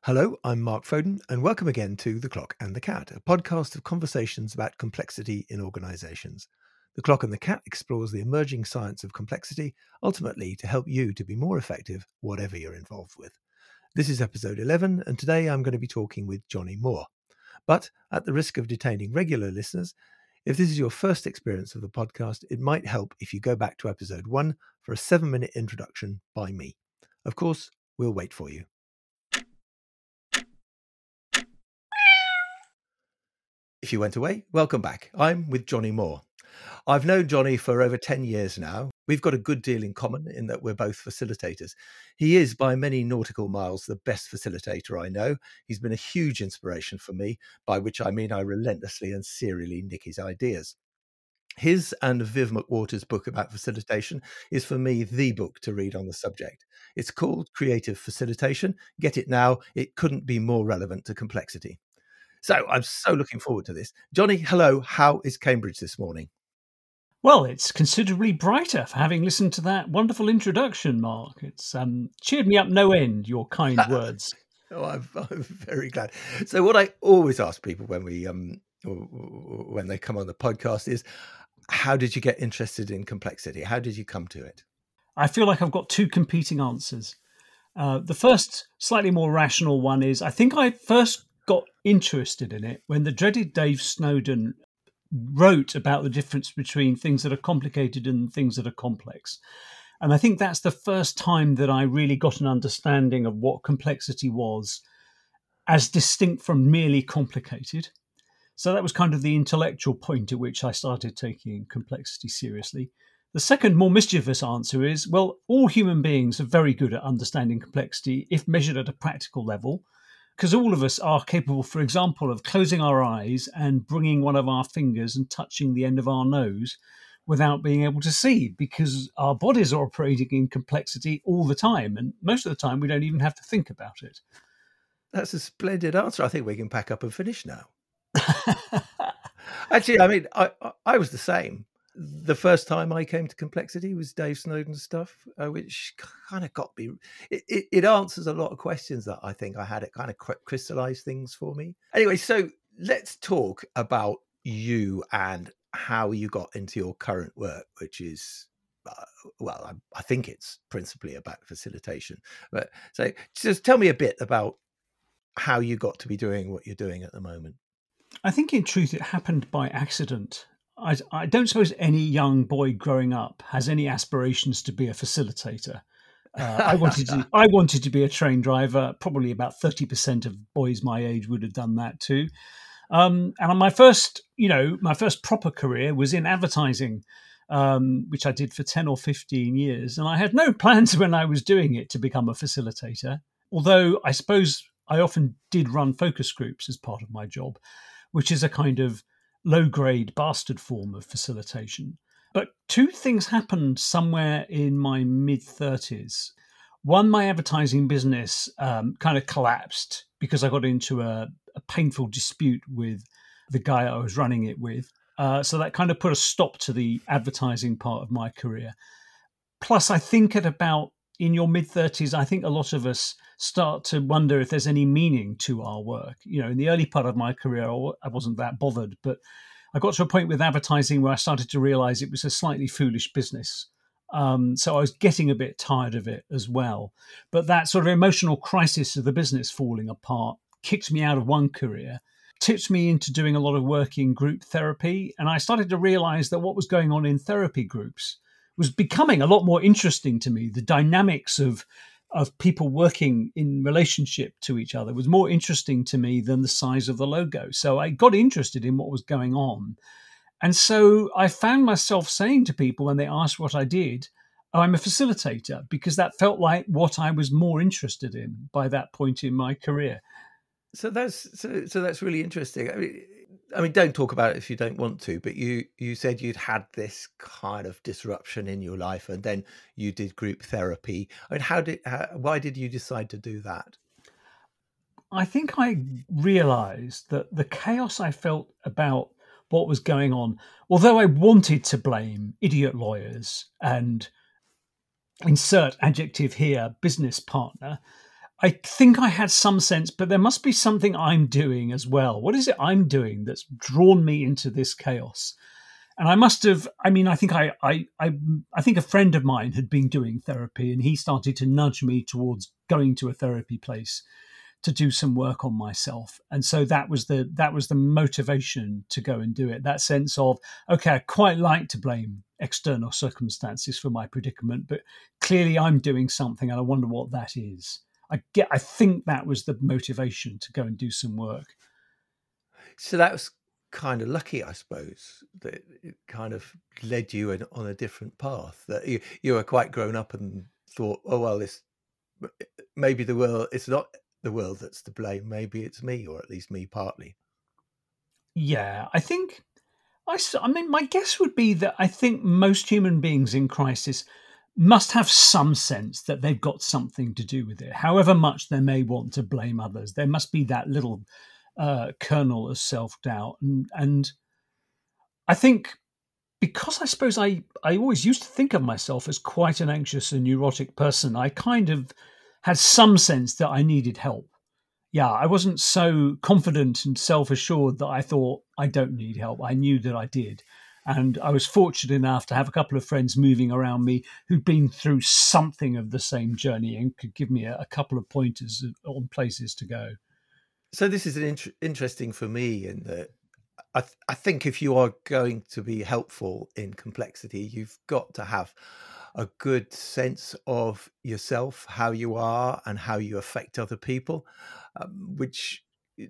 Hello, I'm Mark Foden, and welcome again to The Clock and the Cat, a podcast of conversations about complexity in organisations. The Clock and the Cat explores the emerging science of complexity, ultimately to help you to be more effective, whatever you're involved with. This is episode 11, and today I'm going to be talking with Johnny Moore. But at the risk of detaining regular listeners, if this is your first experience of the podcast, it might help if you go back to episode 1 for a 7-minute introduction by me. Of course, we'll wait for you. If you went away, welcome back. I'm with Johnny Moore. I've known Johnny for over 10 years now. We've got a good deal in common in that we're both facilitators. He is, by many nautical miles, the best facilitator I know. He's been a huge inspiration for me, by which I mean I relentlessly and serially nick his ideas. His and Viv McWhorter's book about facilitation is, for me, the book to read on the subject. It's called Creative Facilitation. Get it now. It couldn't be more relevant to complexity. So I'm so looking forward to this. Johnny, hello. How is Cambridge this morning? Well, it's considerably brighter for having listened to that wonderful introduction, Mark. It's cheered me up no end, your kind words. Oh, I'm very glad. So what I always ask people when they come on the podcast is, how did you get interested in complexity? How did you come to it? I feel like I've got two competing answers. The first, slightly more rational one is, I think I first got interested in it when the dreaded Dave Snowden wrote about the difference between things that are complicated and things that are complex. And I think that's the first time that I really got an understanding of what complexity was as distinct from merely complicated. So that was kind of the intellectual point at which I started taking complexity seriously. The second, more mischievous answer is, well, all human beings are very good at understanding complexity if measured at a practical level, because all of us are capable, for example, of closing our eyes and bringing one of our fingers and touching the end of our nose without being able to see, because our bodies are operating in complexity all the time. And most of the time, we don't even have to think about it. That's a splendid answer. I think we can pack up and finish now. Actually, I mean, I was the same. The first time I came to complexity was Dave Snowden's stuff, which kind of got me. It answers a lot of questions that I think I had. It kind of crystallized things for me. Anyway, so let's talk about you and how you got into your current work, which is, I think it's principally about facilitation. But so just tell me a bit about how you got to be doing what you're doing at the moment. I think in truth, it happened by accident. I don't suppose any young boy growing up has any aspirations to be a facilitator. I wanted to be a train driver. Probably about 30% of boys my age would have done that too. And my first proper career was in advertising, which I did for 10 or 15 years. And I had no plans when I was doing it to become a facilitator. Although I suppose I often did run focus groups as part of my job, which is a kind of low-grade bastard form of facilitation. But two things happened somewhere in my mid-30s. One, my advertising business kind of collapsed because I got into a painful dispute with the guy I was running it with. So that kind of put a stop to the advertising part of my career. Plus, I think in your mid-30s, I think a lot of us start to wonder if there's any meaning to our work. You know, in the early part of my career, I wasn't that bothered, but I got to a point with advertising where I started to realize it was a slightly foolish business. So I was getting a bit tired of it as well. But that sort of emotional crisis of the business falling apart kicked me out of one career, tipped me into doing a lot of work in group therapy. And I started to realize that what was going on in therapy groups was becoming a lot more interesting to me. The dynamics of people working in relationship to each other was more interesting to me than the size of the logo. So I got interested in what was going on. And so I found myself saying to people when they asked what I did, oh, I'm a facilitator, because that felt like what I was more interested in by that point in my career. So that's really interesting. I mean, don't talk about it if you don't want to, but you said you'd had this kind of disruption in your life, and then you did group therapy. I mean, why did you decide to do that? I think I realized that the chaos I felt about what was going on, although I wanted to blame idiot lawyers and insert adjective here, business partner, I think I had some sense, but there must be something I'm doing as well. What is it I'm doing that's drawn me into this chaos? And I must have. I mean, I think I think a friend of mine had been doing therapy, and he started to nudge me towards going to a therapy place to do some work on myself. And so that was the motivation to go and do it. That sense of, okay, I quite like to blame external circumstances for my predicament, but clearly I'm doing something, and I wonder what that is. I think that was the motivation to go and do some work. So that was kind of lucky, I suppose, that it kind of led you on a different path. That you were quite grown up and thought, oh well, this maybe the world. It's not the world that's to blame. Maybe it's me, or at least me partly. Yeah, I think I mean, my guess would be that I think most human beings in crisis must have some sense that they've got something to do with it. However much they may want to blame others, there must be that little kernel of self doubt. And I think because I suppose I always used to think of myself as quite an anxious and neurotic person, I kind of had some sense that I needed help. Yeah, I wasn't so confident and self assured that I thought I don't need help. I knew that I did. And I was fortunate enough to have a couple of friends moving around me who'd been through something of the same journey and could give me a couple of pointers on places to go. So this is an interesting for me in that I think if you are going to be helpful in complexity, you've got to have a good sense of yourself, how you are, and how you affect other people, which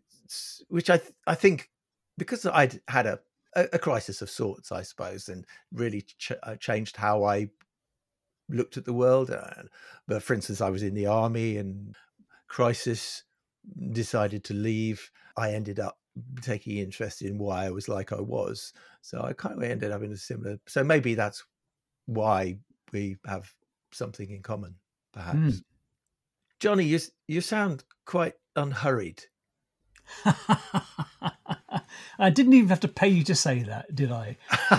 I think because I'd had a crisis of sorts, I suppose, and really changed how I looked at the world. But for instance, I was in the army and crisis, decided to leave. I ended up taking interest in why I was like I was. So I kind of ended up in a similar. So maybe that's why we have something in common, perhaps. Mm. Johnny, you sound quite unhurried. I didn't even have to pay you to say that, did I?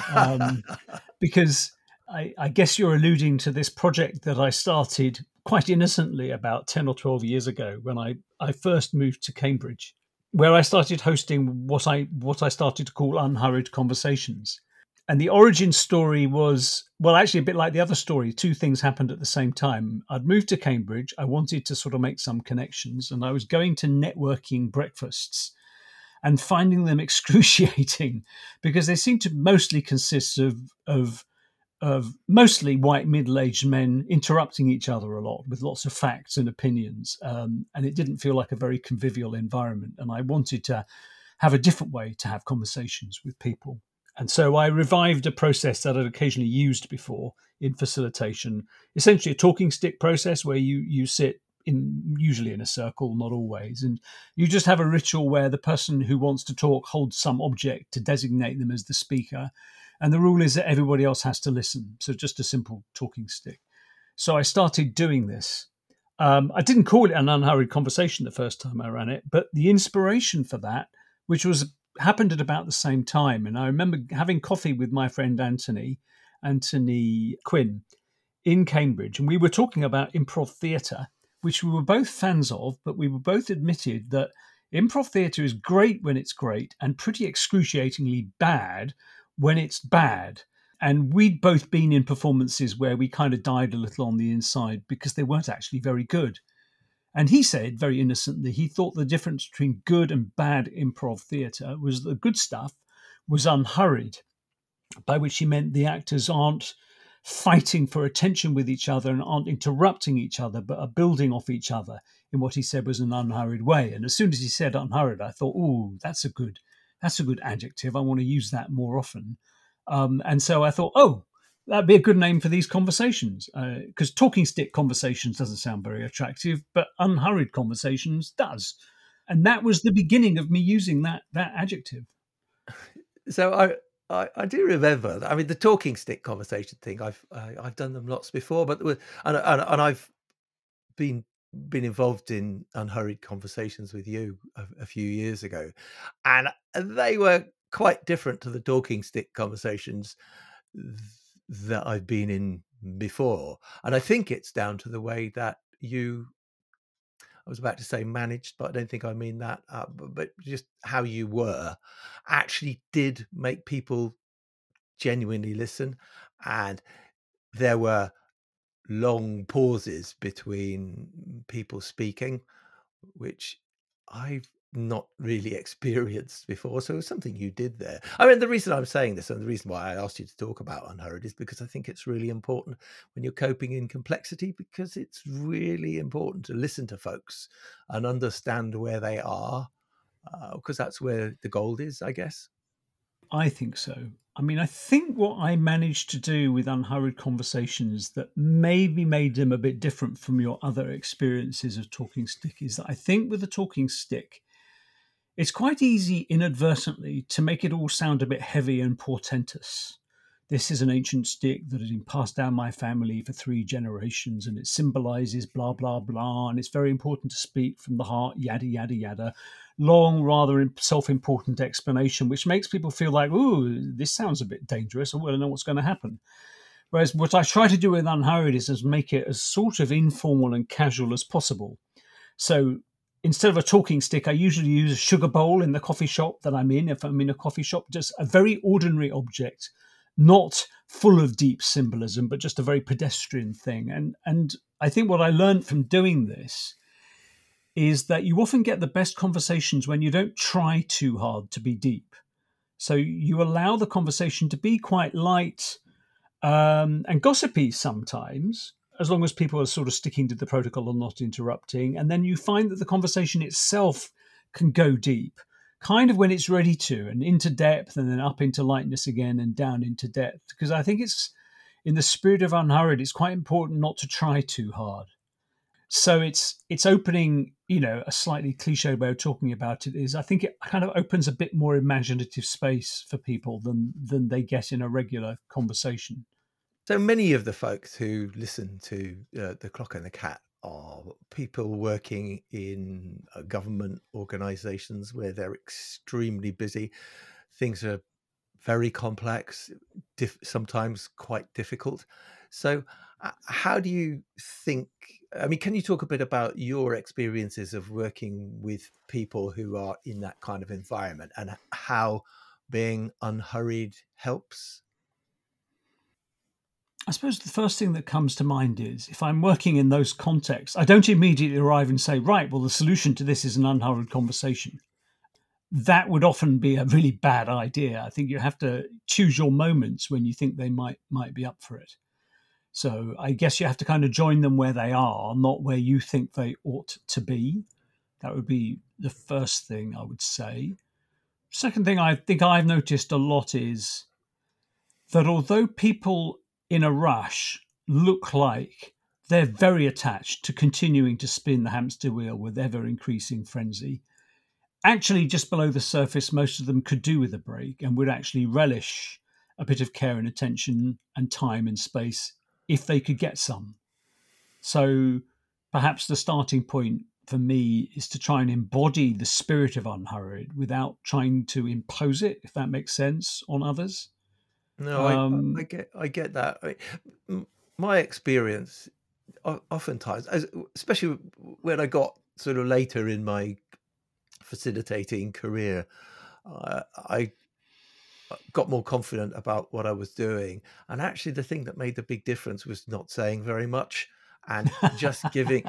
Because I guess you're alluding to this project that I started quite innocently about 10 or 12 years ago when I first moved to Cambridge, where I started hosting what I started to call unhurried conversations. And the origin story was, well, actually a bit like the other story. Two things happened at the same time. I'd moved to Cambridge. I wanted to sort of make some connections, and I was going to networking breakfasts and finding them excruciating because they seem to mostly consist of mostly white middle-aged men interrupting each other a lot with lots of facts and opinions, and it didn't feel like a very convivial environment. And I wanted to have a different way to have conversations with people. And so I revived a process that I'd occasionally used before in facilitation, essentially a talking stick process where you sit usually in a circle, not always, and you just have a ritual where the person who wants to talk holds some object to designate them as the speaker, and the rule is that everybody else has to listen. So just a simple talking stick. So I started doing this. I didn't call it an unhurried conversation the first time I ran it, but the inspiration for that, which was happened at about the same time, and I remember having coffee with my friend Anthony Quinn, in Cambridge, and we were talking about improv theatre, which we were both fans of, but we were both admitted that improv theatre is great when it's great and pretty excruciatingly bad when it's bad. And we'd both been in performances where we kind of died a little on the inside because they weren't actually very good. And he said very innocently, he thought the difference between good and bad improv theatre was the good stuff was unhurried, by which he meant the actors aren't fighting for attention with each other and aren't interrupting each other, but are building off each other in what he said was an unhurried way. And as soon as he said unhurried, I thought, "Oh, that's a good adjective. I want to use that more often." And so I thought, "Oh, that'd be a good name for these conversations," because talking stick conversations doesn't sound very attractive, but unhurried conversations does. And that was the beginning of me using that adjective. So I do remember. I mean, the talking stick conversation thing. I've done them lots before, but and I've been involved in unhurried conversations with you a few years ago, and they were quite different to the talking stick conversations that I've been in before. And I think it's down to the way that I was about to say managed, but I don't think I mean that. But just how you were actually did make people genuinely listen. And there were long pauses between people speaking, which I've not really experienced before. So it was something you did there. I mean, the reason I'm saying this and the reason why I asked you to talk about Unhurried is because I think it's really important when you're coping in complexity, because it's really important to listen to folks and understand where they are, because that's where the gold is, I guess. I think so. I mean, I think what I managed to do with Unhurried Conversations that maybe made them a bit different from your other experiences of Talking Stick is that I think with the Talking Stick, it's quite easy inadvertently to make it all sound a bit heavy and portentous. This is an ancient stick that has been passed down my family for 3 generations, and it symbolizes blah, blah, blah. And it's very important to speak from the heart, yada, yada, yada. Long, rather self important explanation, which makes people feel like, ooh, this sounds a bit dangerous. I don't know what's going to happen. Whereas what I try to do with Unhurried is make it as sort of informal and casual as possible. So instead of a talking stick, I usually use a sugar bowl in the coffee shop that I'm in. If I'm in a coffee shop, just a very ordinary object, not full of deep symbolism, but just a very pedestrian thing. And I think what I learned from doing this is that you often get the best conversations when you don't try too hard to be deep. So you allow the conversation to be quite light and gossipy sometimes, as long as people are sort of sticking to the protocol and not interrupting. And then you find that the conversation itself can go deep, kind of when it's ready to, and into depth, and then up into lightness again and down into depth. Because I think it's, in the spirit of Unhurried, it's quite important not to try too hard. So it's opening, a slightly cliche way of talking about it is I think it kind of opens a bit more imaginative space for people than they get in a regular conversation. So many of the folks who listen to The Clock and the Cat are people working in government organizations where they're extremely busy. Things are very complex, sometimes quite difficult. So how do you think, I mean, can you talk a bit about your experiences of working with people who are in that kind of environment and how being unhurried helps? I suppose the first thing that comes to mind is if I'm working in those contexts, I don't immediately arrive and say, right, well, the solution to this is an unhurried conversation. That would often be a really bad idea. I think you have to choose your moments when you think they might be up for it. So I guess you have to kind of join them where they are, not where you think they ought to be. That would be the first thing I would say. Second thing I think I've noticed a lot is that although people in a rush look like they're very attached to continuing to spin the hamster wheel with ever increasing frenzy, actually just below the surface, most of them could do with a break and would actually relish a bit of care and attention and time and space if they could get some. So perhaps the starting point for me is to try and embody the spirit of Unhurried without trying to impose it, if that makes sense, on others. No, I get that. My experience, oftentimes, especially when I got sort of later in my facilitating career, I got more confident about what I was doing. And actually, the thing that made the big difference was not saying very much and just giving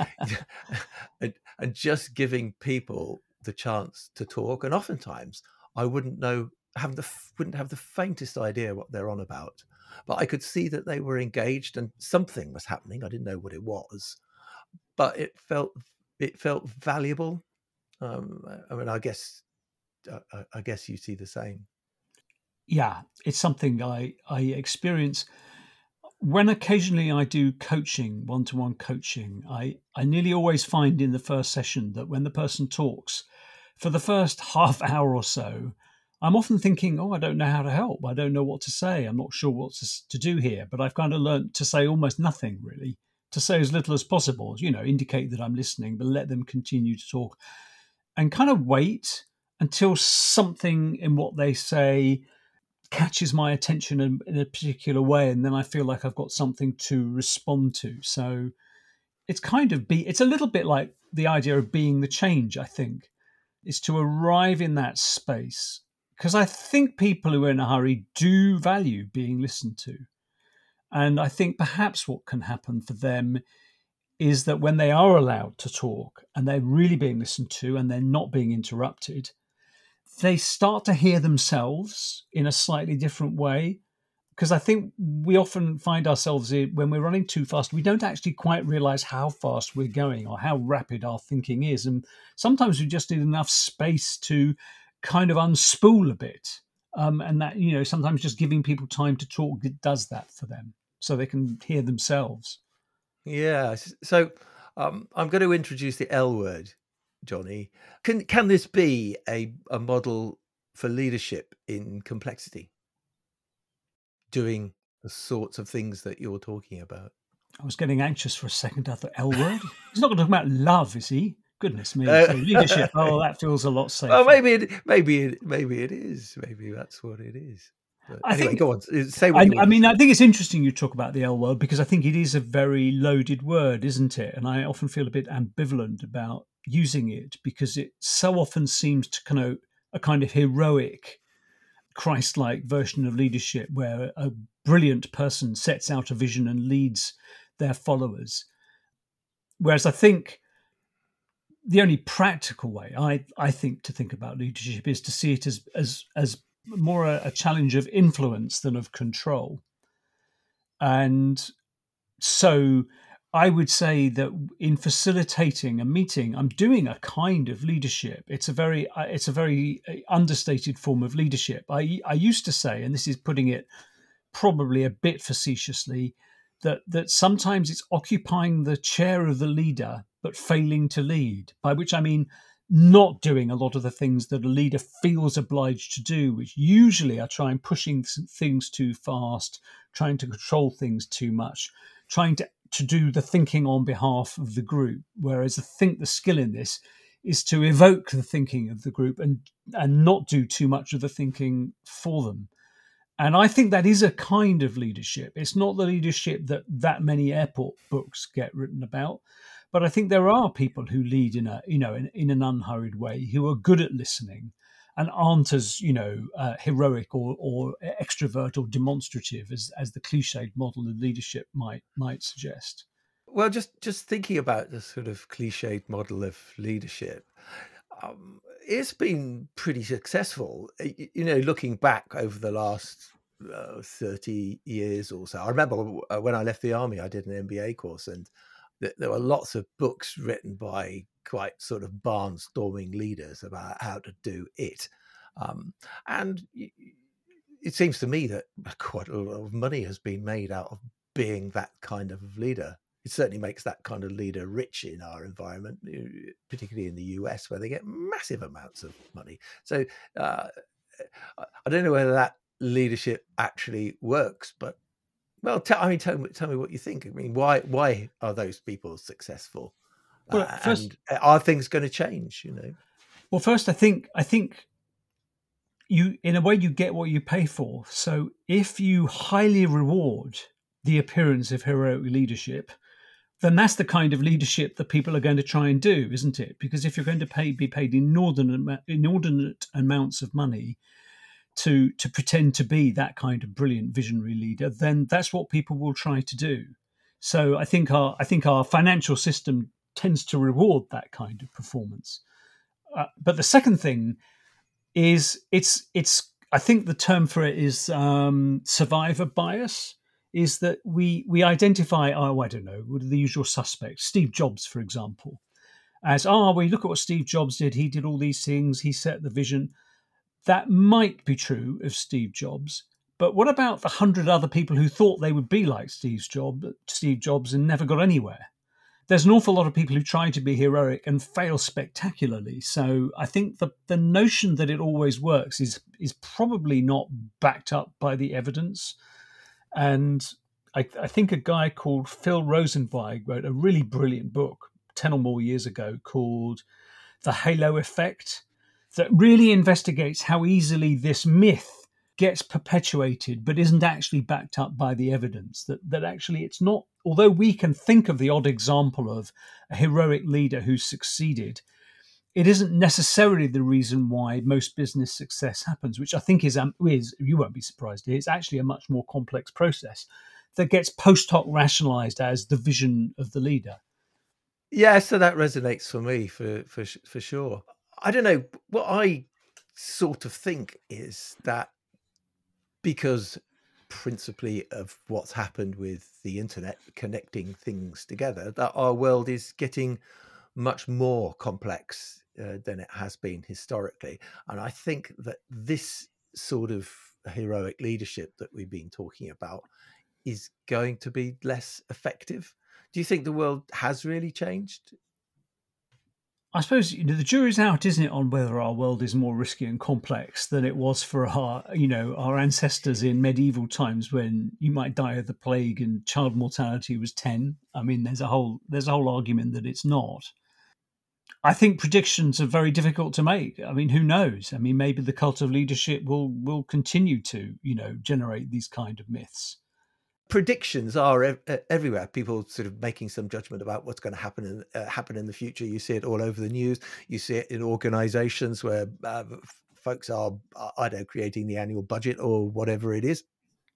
and just giving people the chance to talk. And oftentimes, I wouldn't have the faintest idea what they're on about, but I could see that they were engaged and something was happening. I didn't know what it was, but it felt valuable. I mean, I guess you see the same. Yeah, it's something I experience when occasionally I do coaching, one-to-one coaching. I nearly always find in the first session that when the person talks, for the first half hour or so, I'm often thinking, oh, I don't know how to help. I don't know what to say. I'm not sure what to do here. But I've kind of learned to say almost nothing, really, to say as little as possible, indicate that I'm listening, but let them continue to talk and kind of wait until something in what they say catches my attention in a particular way. And then I feel like I've got something to respond to. So it's a little bit like the idea of being the change, I think, is to arrive in that space. Because I think people who are in a hurry do value being listened to. And I think perhaps what can happen for them is that when they are allowed to talk and they're really being listened to and they're not being interrupted, they start to hear themselves in a slightly different way. Because I think we often find ourselves when we're running too fast, we don't actually quite realize how fast we're going or how rapid our thinking is. And sometimes we just need enough space to kind of unspool a bit. And that, sometimes just giving people time to talk does that for them so they can hear themselves. Yeah. So I'm going to introduce the L word, Johnny. Can this be a model for leadership in complexity? Doing the sorts of things that you're talking about. I was getting anxious for a second. I thought, L word? He's not going to talk about love, is he? Goodness me. So leadership, that feels a lot safer. Well, maybe it is. Maybe that's what it is. But anyway, go on. Say what you want. I mean, I think it's interesting you talk about the L word because I think it is a very loaded word, isn't it? And I often feel a bit ambivalent about using it because it so often seems to connote a kind of heroic, Christ-like version of leadership where a brilliant person sets out a vision and leads their followers. Whereas I think the only practical way I think to think about leadership is to see it as more a challenge of influence than of control. And so I would say that in facilitating a meeting, I'm doing a kind of leadership. It's a very understated form of leadership. I used to say, and this is putting it probably a bit facetiously, that sometimes it's occupying the chair of the leader but failing to lead, by which I mean not doing a lot of the things that a leader feels obliged to do, which usually are trying pushing things too fast, trying to control things too much, trying to do the thinking on behalf of the group. Whereas I think the skill in this is to evoke the thinking of the group and not do too much of the thinking for them. And I think that is a kind of leadership. It's not the leadership that many airport books get written about, but I think there are people who lead in an unhurried way, who are good at listening and aren't as heroic or extrovert or demonstrative as the cliched model of leadership might suggest. Well, just thinking about the sort of cliched model of leadership, it's been pretty successful. Looking back over the last 30 years or so, I remember when I left the army, I did an MBA course, and there were lots of books written by quite sort of barnstorming leaders about how to do it. And it seems to me that quite a lot of money has been made out of being that kind of leader. It certainly makes that kind of leader rich in our environment, particularly in the US, where they get massive amounts of money. So I don't know whether that leadership actually works, but well, tell me what you think. I mean, why are those people successful? Well, first, and are things going to change? Well, first, I think you, in a way, you get what you pay for. So if you highly reward the appearance of heroic leadership, then that's the kind of leadership that people are going to try and do, isn't it? Because if you're going to be paid inordinate amounts of money to pretend to be that kind of brilliant visionary leader, then that's what people will try to do. So I think our financial system tends to reward that kind of performance. But the second thing is it's I think the term for it is survivor bias. Is that we identify, I don't know, the usual suspects, Steve Jobs, for example, as, we look at what Steve Jobs did. He did all these things. He set the vision. That might be true of Steve Jobs. But what about the 100 other people who thought they would be like Steve Jobs and never got anywhere? There's an awful lot of people who try to be heroic and fail spectacularly. So I think the notion that it always works is probably not backed up by the evidence. And I think a guy called Phil Rosenzweig wrote a really brilliant book 10 or more years ago called The Halo Effect that really investigates how easily this myth gets perpetuated but isn't actually backed up by the evidence, that actually it's not, although we can think of the odd example of a heroic leader who's succeeded, it isn't necessarily the reason why most business success happens, which I think is, you won't be surprised, it's actually a much more complex process that gets post hoc rationalized as the vision of the leader. Yeah, so that resonates for me for sure. I don't know, what I sort of think is that because principally of what's happened with the internet connecting things together, that our world is getting much more complex than it has been historically. And I think that this sort of heroic leadership that we've been talking about is going to be less effective. Do you think the world has really changed? I suppose the jury's out, isn't it, on whether our world is more risky and complex than it was for our ancestors in medieval times, when you might die of the plague and child mortality was 10. I mean, there's a whole argument that it's not. I think predictions are very difficult to make. I mean, who knows? I mean, maybe the cult of leadership will continue to generate these kind of myths. Predictions are everywhere. People sort of making some judgment about what's going to happen in the future. You see it all over the news. You see it in organizations where folks are, I don't know, creating the annual budget or whatever it is.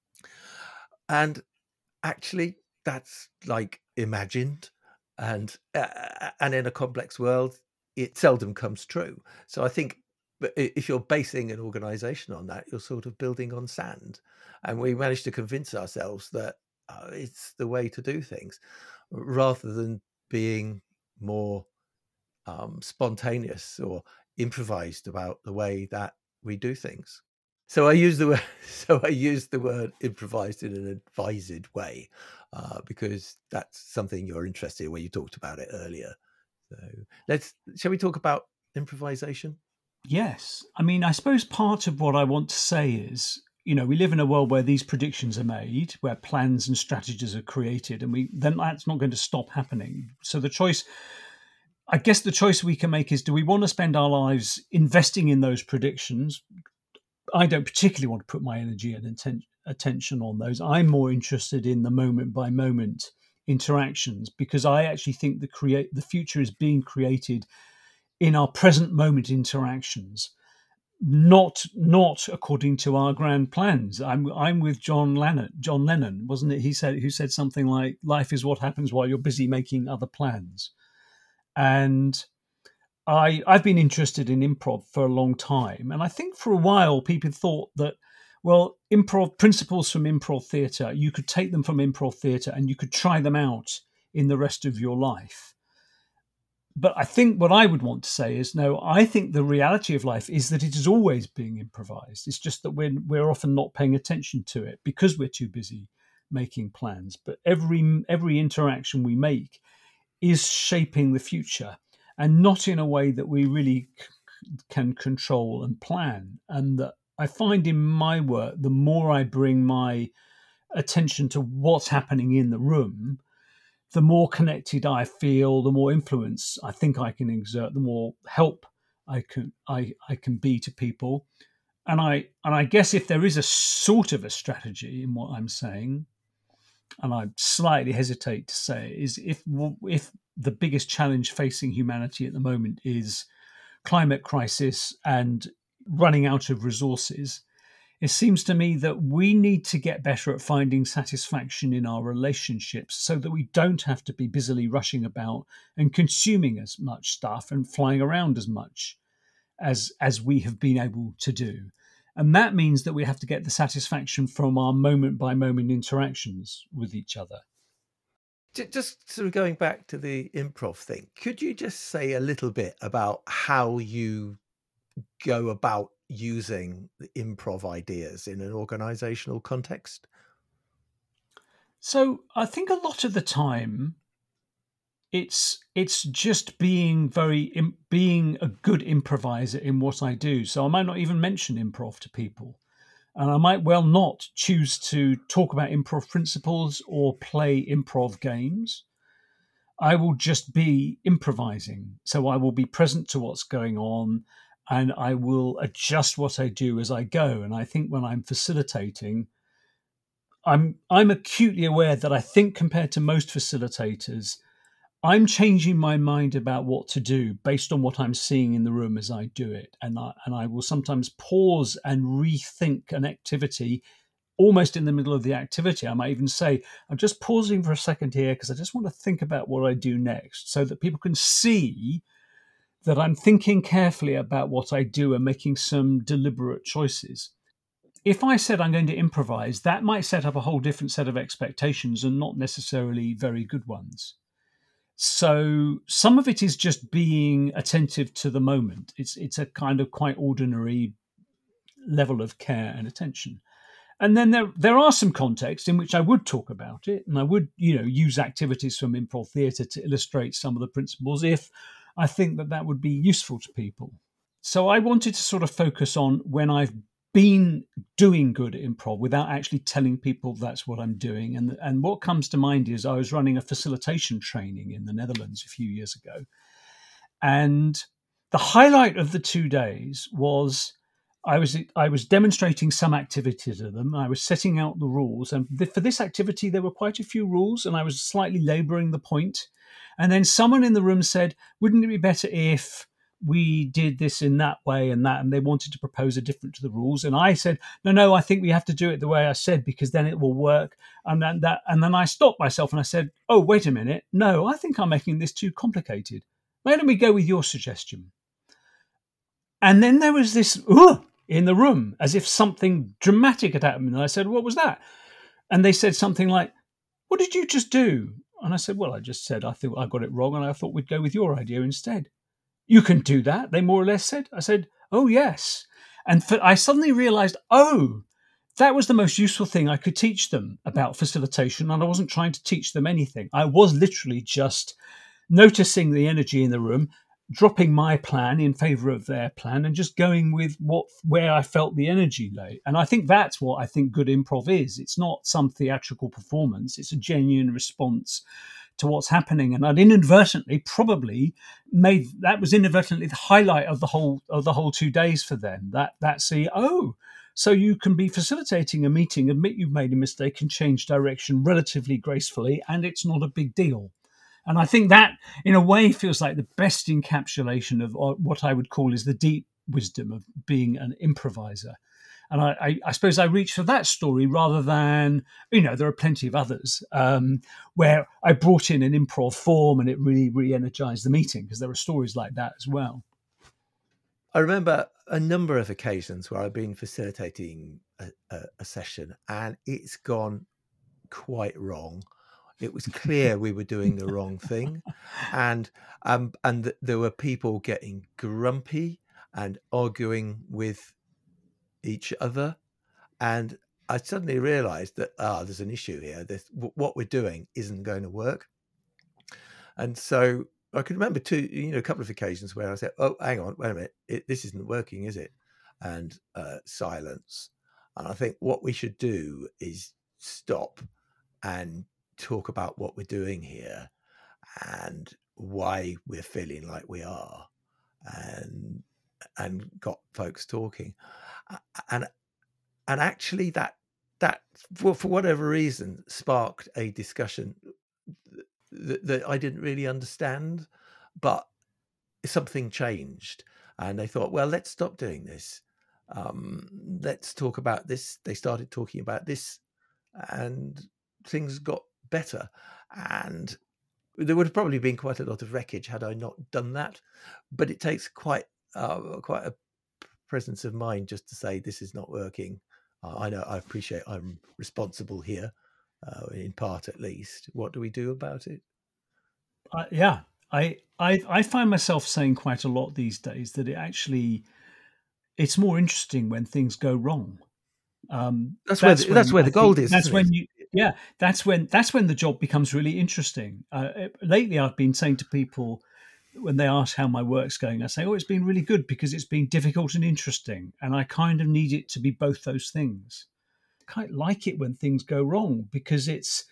And actually, that's like imagined, and in a complex world, it seldom comes true. So I think if you're basing an organization on that, you're sort of building on sand. And we managed to convince ourselves that it's the way to do things, rather than being more spontaneous or improvised about the way that we do things. So I use the word improvised in an advised way, because that's something you're interested in when you talked about it earlier. So shall we talk about improvisation? Yes. I mean, I suppose part of what I want to say is, we live in a world where these predictions are made, where plans and strategies are created, and then that's not going to stop happening. So the choice we can make is, do we want to spend our lives investing in those predictions? I don't particularly want to put my energy and attention on those. I'm more interested in the moment by moment interactions, because I actually think the future is being created in our present moment interactions, not according to our grand plans. I'm with John Lennon, wasn't it? Who said something like, "Life is what happens while you're busy making other plans." And I've been interested in improv for a long time, and I think for a while people thought that, well, improv principles from improv theatre, you could take them from improv theatre and you could try them out in the rest of your life. But I think what I would want to say is, no, I think the reality of life is that it is always being improvised. It's just that we're often not paying attention to it because we're too busy making plans. But every interaction we make is shaping the future, and not in a way that we really can control and plan. And that I find in my work, the more I bring my attention to what's happening in the room, the more connected I feel, the more influence I think I can exert, the more help I can be to people. And I guess if there is a sort of a strategy in what I'm saying, and I slightly hesitate to say, is if the biggest challenge facing humanity at the moment is climate crisis and running out of resources, it seems to me that we need to get better at finding satisfaction in our relationships, so that we don't have to be busily rushing about and consuming as much stuff and flying around as much as we have been able to do. And that means that we have to get the satisfaction from our moment by moment interactions with each other. Just sort of going back to the improv thing, could you just say a little bit about how you go about using the improv ideas in an organizational context? So I think a lot of the time it's just being a good improviser in what I do. So I might not even mention improv to people, and I might well not choose to talk about improv principles or play improv games. I will just be improvising. So I will be present to what's going on, and I will adjust what I do as I go. And I think when I'm facilitating, I'm acutely aware that I think compared to most facilitators, I'm changing my mind about what to do based on what I'm seeing in the room as I do it. And I will sometimes pause and rethink an activity almost in the middle of the activity. I might even say, I'm just pausing for a second here because I just want to think about what I do next, so that people can see that I'm thinking carefully about what I do and making some deliberate choices. If I said I'm going to improvise, that might set up a whole different set of expectations and not necessarily very good ones. So some of it is just being attentive to the moment. It's a kind of quite ordinary level of care and attention. And then there are some contexts in which I would talk about it, and I would, use activities from improv theatre to illustrate some of the principles if I think that would be useful to people. So I wanted to sort of focus on when I've been doing good at improv without actually telling people that's what I'm doing. And what comes to mind is I was running a facilitation training in the Netherlands a few years ago. And the highlight of the 2 days was I was demonstrating some activity to them. I was setting out the rules. And for this activity, there were quite a few rules, and I was slightly laboring the point. And then someone in the room said, wouldn't it be better if we did this in that way and that, and they wanted to propose a different to the rules. And I said, no, I think we have to do it the way I said, because then it will work. And then I stopped myself and I said, oh, wait a minute. No, I think I'm making this too complicated. Why don't we go with your suggestion? And then there was this in the room, as if something dramatic had happened. And I said, what was that? And they said something like, what did you just do? And I said, well, I just said, I think I got it wrong, and I thought we'd go with your idea instead. You can do that, they more or less said. I said, oh, yes. And I suddenly realized, that was the most useful thing I could teach them about facilitation. And I wasn't trying to teach them anything. I was literally just noticing the energy in the room, dropping my plan in favor of their plan, and just going with where I felt the energy lay. And I think that's what I think good improv is. It's not some theatrical performance. It's a genuine response to what's happening. And I'd inadvertently probably inadvertently the highlight of the whole 2 days for them. So you can be facilitating a meeting, admit you've made a mistake, and change direction relatively gracefully, and it's not a big deal. And I think that, in a way, feels like the best encapsulation of what I would call is the deep wisdom of being an improviser. And I suppose I reach for that story rather than, there are plenty of others where I brought in an improv form and it really re-energized the meeting, because there are stories like that as well. I remember a number of occasions where I've been facilitating a session and it's gone quite wrong. It was clear we were doing the wrong thing, and there were people getting grumpy and arguing with each other, and I suddenly realized that there's an issue here. What we're doing isn't going to work. And so I can remember a couple of occasions where I said, oh, hang on, wait a minute, this isn't working, is it? And silence. And I think what we should do is stop and talk about what we're doing here and why we're feeling like we are, and got folks talking, and actually that for whatever reason sparked a discussion that I didn't really understand, but something changed, and they thought, well, let's stop doing this, let's talk about this. They started talking about this, and things got better. And there would have probably been quite a lot of wreckage had I not done that, but it takes quite a presence of mind just to say this is not working. I know, I appreciate I'm responsible here, in part at least. What do we do about it? I find myself saying quite a lot these days that it's more interesting when things go wrong. That's where the gold is. That's when that's when the job becomes really interesting. Lately, I've been saying to people when they ask how my work's going, I say, "Oh, it's been really good because it's been difficult and interesting, and I kind of need it to be both those things." I quite like it when things go wrong, because it's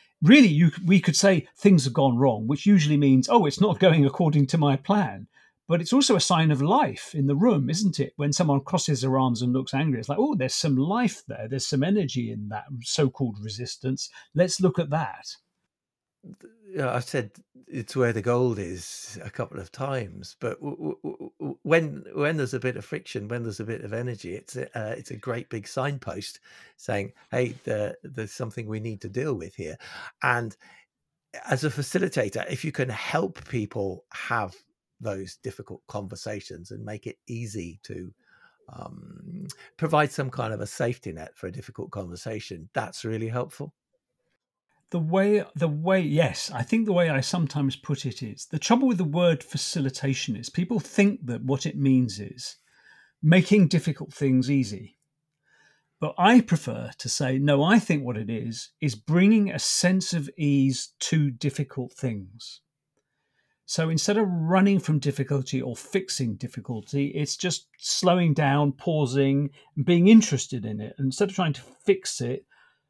really we could say things have gone wrong, which usually means, oh, it's not going according to my plan. But it's also a sign of life in the room, isn't it? When someone crosses their arms and looks angry, it's like, oh, there's some life there. There's some energy in that so-called resistance. Let's look at that. I've said it's where the gold is a couple of times, but when there's a bit of friction, when there's a bit of energy, it's a great big signpost saying, "Hey, there's something we need to deal with here." And as a facilitator, if you can help people have those difficult conversations and make it easy to provide some kind of a safety net for a difficult conversation, that's really helpful. The way, yes, I think the way I sometimes put it is the trouble with the word facilitation is people think that what it means is making difficult things easy. But I prefer to say, no, I think what it is bringing a sense of ease to difficult things. So instead of running from difficulty or fixing difficulty, it's just slowing down, pausing, being interested in it. And instead of trying to fix it,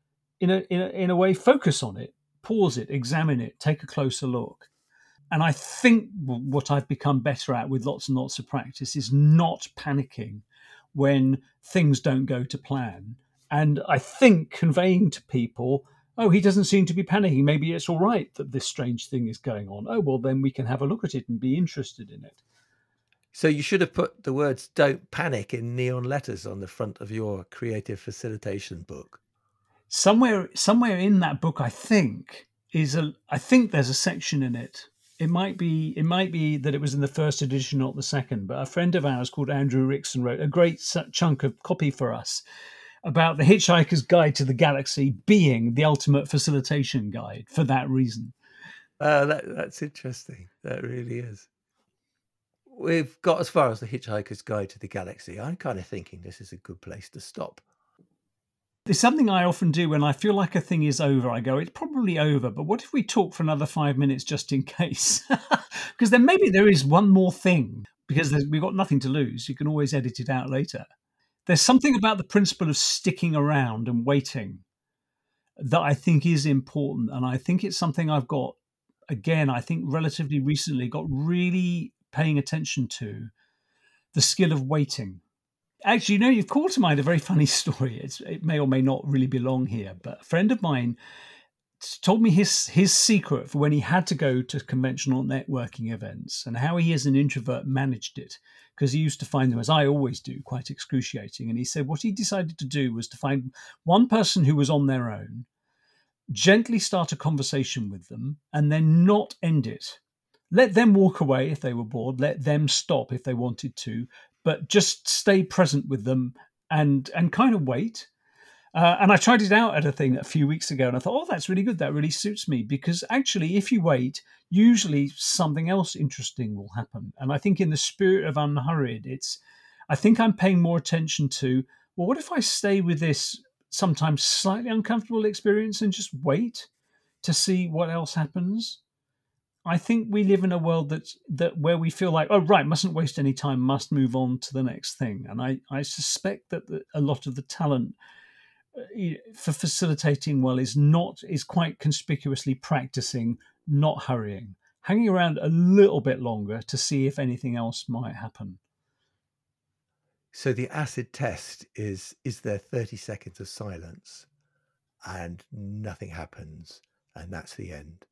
in a way, focus on it, pause it, examine it, take a closer look. And I think what I've become better at with lots and lots of practice is not panicking when things don't go to plan. And I think conveying to people, oh, he doesn't seem to be panicking. Maybe it's all right that this strange thing is going on. Oh, well, then we can have a look at it and be interested in it. So you should have put the words "don't panic" in neon letters on the front of your creative facilitation book. Somewhere in that book, I think there's a section in it. It might be that it was in the first edition, not the second. But a friend of ours called Andrew Rickson wrote a great chunk of copy for us about the Hitchhiker's Guide to the Galaxy being the ultimate facilitation guide for that reason. That's interesting. That really is. We've got as far as the Hitchhiker's Guide to the Galaxy. I'm kind of thinking this is a good place to stop. There's something I often do when I feel like a thing is over. I go, it's probably over, but what if we talk for another 5 minutes just in case? Because then maybe there is one more thing, because we've got nothing to lose. You can always edit it out later. There's something about the principle of sticking around and waiting that I think is important. And I think it's something I've got, again, I think relatively recently got really paying attention to, the skill of waiting. Actually, you've called to mind a very funny story. It may or may not really belong here, but a friend of mine told me his secret for when he had to go to conventional networking events and how he, as an introvert, managed it, because he used to find them, as I always do, quite excruciating. And he said what he decided to do was to find one person who was on their own, gently start a conversation with them, and then not end it. Let them walk away if they were bored. Let them stop if they wanted to, but just stay present with them and kind of wait. And I tried it out at a thing a few weeks ago, and I thought, oh, that's really good. That really suits me, because actually, if you wait, usually something else interesting will happen. And I think in the spirit of Unhurried, I think I'm paying more attention to, well, what if I stay with this sometimes slightly uncomfortable experience and just wait to see what else happens? I think we live in a world that where we feel like, oh, right, mustn't waste any time, must move on to the next thing. And I suspect that a lot of the talent for facilitating well is quite conspicuously practicing not hurrying, hanging around a little bit longer to see if anything else might happen. So the acid test is there 30 seconds of silence and nothing happens, and that's the end?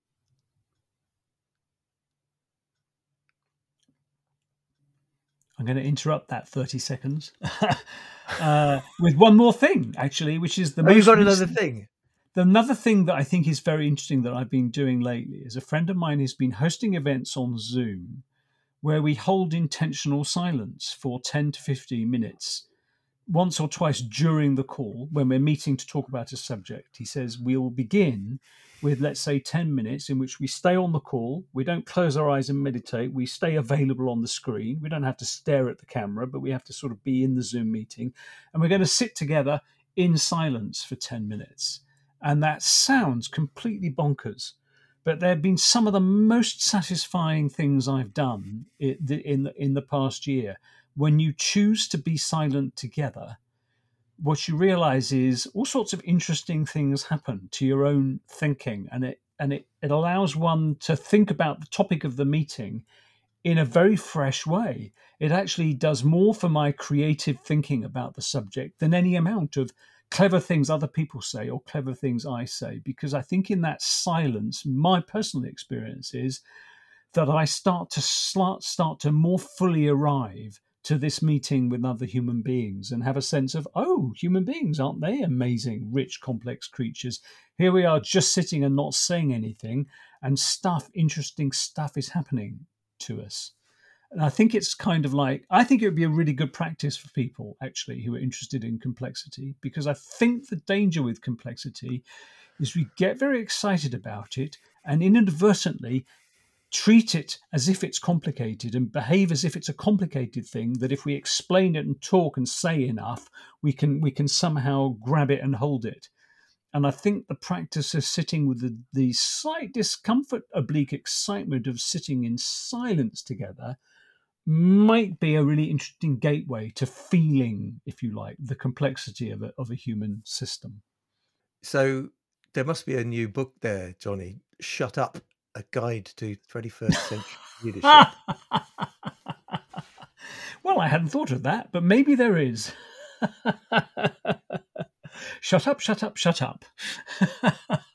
I'm going to interrupt that 30 seconds with one more thing, actually, which is the most. You've got another thing. Another thing that I think is very interesting that I've been doing lately is a friend of mine has been hosting events on Zoom where we hold intentional silence for 10 to 15 minutes, once or twice during the call when we're meeting to talk about a subject. He says we'll begin with, let's say, 10 minutes in which we stay on the call. We don't close our eyes and meditate. We stay available on the screen. We don't have to stare at the camera, but we have to sort of be in the Zoom meeting. And we're going to sit together in silence for 10 minutes. And that sounds completely bonkers, but there have been some of the most satisfying things I've done in the past year. When you choose to be silent together, what you realize is all sorts of interesting things happen to your own thinking, and it allows one to think about the topic of the meeting in a very fresh way. It actually does more for my creative thinking about the subject than any amount of clever things other people say or clever things I say, because I think in that silence, my personal experience is that I start to more fully arrive to this meeting with other human beings and have a sense of, oh, human beings, aren't they amazing, rich, complex creatures? Here we are just sitting and not saying anything, and interesting stuff is happening to us. And I think it's kind of like, I think it would be a really good practice for people actually who are interested in complexity, because I think the danger with complexity is we get very excited about it and inadvertently treat it as if it's complicated and behave as if it's a complicated thing that if we explain it and talk and say enough, we can somehow grab it and hold it. And I think the practice of sitting with the slight discomfort, oblique excitement of sitting in silence together might be a really interesting gateway to feeling, if you like, the complexity of a human system. So there must be a new book there, Johnny. Shut Up, A Guide to 21st Century Leadership. Well, I hadn't thought of that, but maybe there is. Shut up, shut up, shut up.